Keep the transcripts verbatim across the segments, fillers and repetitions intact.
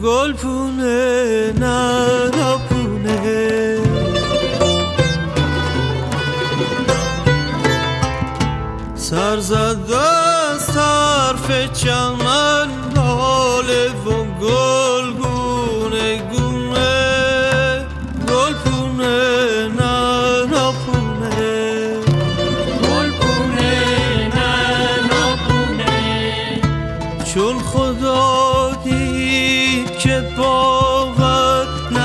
گلپونه نناپونه سر زده از طرف چمن لاله و گلگونه گونه گلپونه نناپونه گلپونه نناپونه چون خدا دید که باور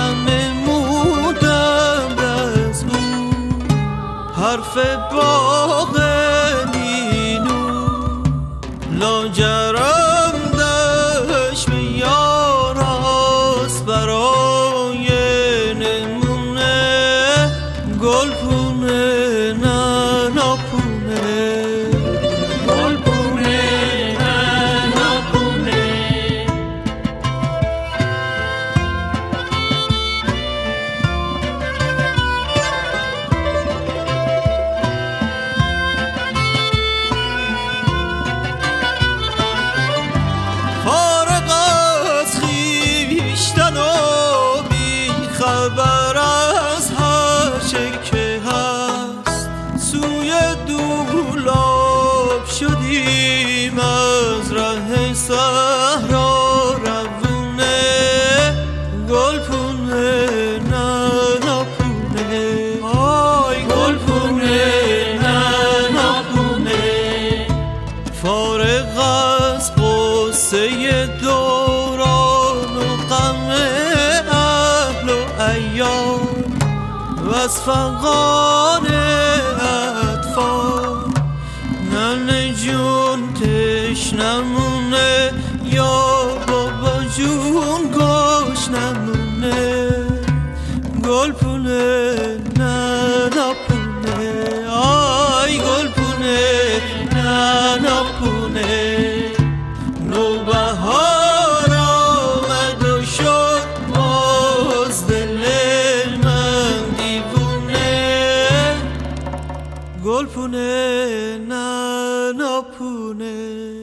ننمودند از او حرف باغ نینو لاجرم دهش به یاراست برای نمونه گلپونه نناپونه خبر از هر چه که هست سوی دولاب شدیم از ره صحرا روونه گلپونه نناپونه آی گلپونه نناپونه فارغ از قصه دوران و غم ایام و از فغان اطفال ننه جون تشنمونه یا بابا جون گوش نمونه گلپونه نناپونه آی گلپونه نناپونه نوبهار آمد و شد باز دل من دیوونه گلپونه نناپونه